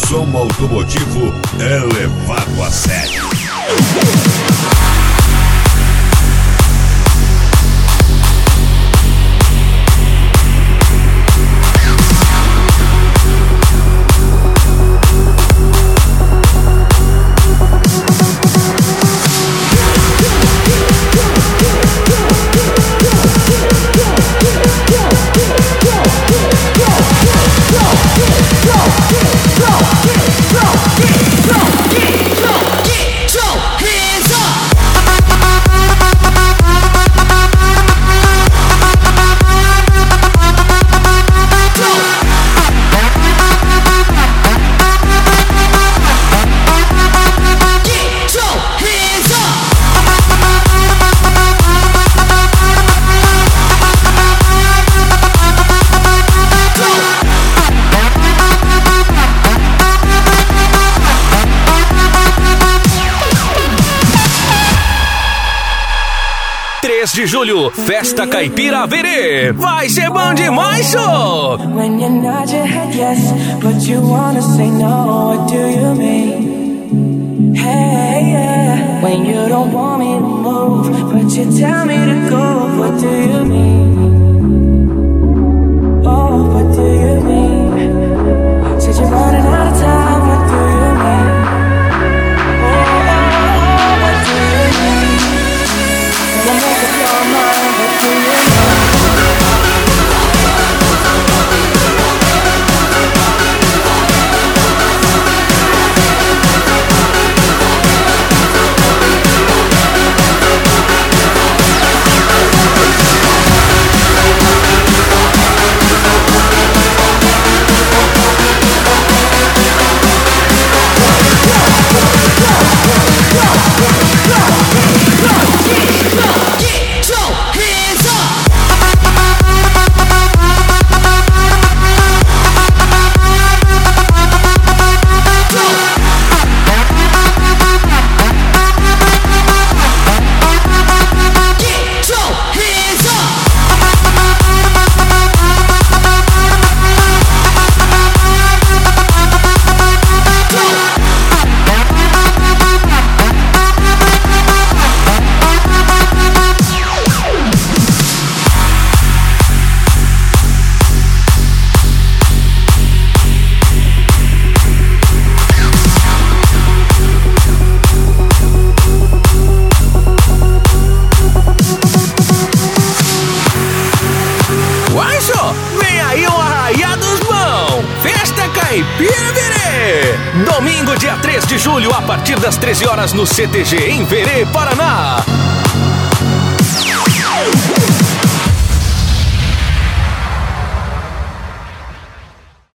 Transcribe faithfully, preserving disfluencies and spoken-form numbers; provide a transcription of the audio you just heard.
som automotivo é levado a sério. três de julho, Festa Caipira Verê. Vai ser bom demais, show! When you nod your head yes, but you wanna say no, what do you mean? Hey, yeah. When you don't want me to move, but you tell me to go, what do you mean? Oh, what do you mean? Said you're running out of time, what do you mean? Oh, what do you mean? So make up your mind, what do you mean? Domingo, dia três de julho, a partir das treze horas no C T G em Verê, Paraná.